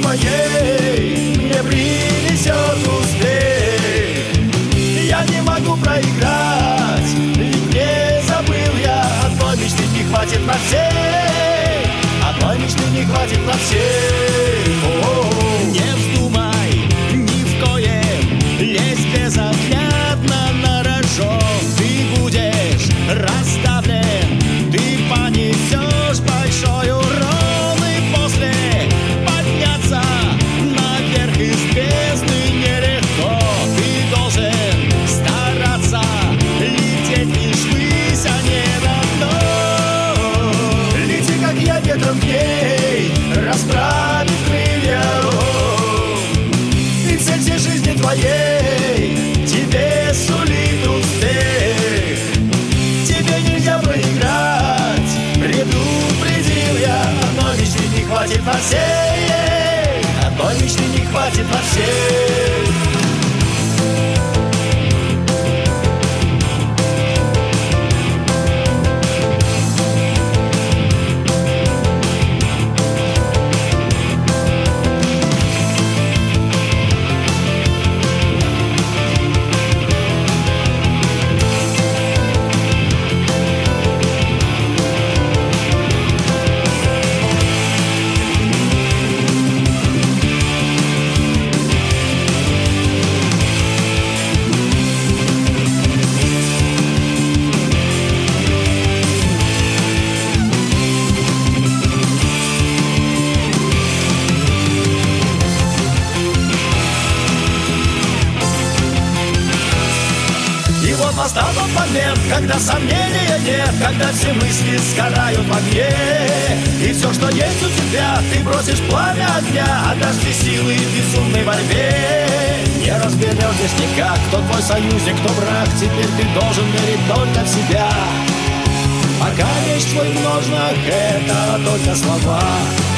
моей мне принесет успех. Я не могу проиграть, ведь не забыл я. Одной мечты не хватит на всех, одной мечты не хватит на всех. Не вздумай ни в коем лезть безоглядно на рожон. Ты будешь расставлен, ты понесешь большой урон. И после подняться наверх из бездны нелегко. Ты должен стараться лететь лишь ввысь, а не на дно. Лети, как я, ветром к ней, расправив крылья. И цель всей жизни твоей тебе сулит успех. Тебе нельзя проиграть, предупредил я. Одной мечты не хватит на всех, одной мечты не хватит на всех. Настал тот момент, когда сомнения нет, когда все мысли сгорают в огне. И все, что есть у тебя, ты бросишь пламя огня, отдашь все силы в безумной борьбе. Не разберешь здесь никак, кто твой союзник, кто враг. Теперь ты должен верить только в себя. Пока меч твой в ножнах, это только слова.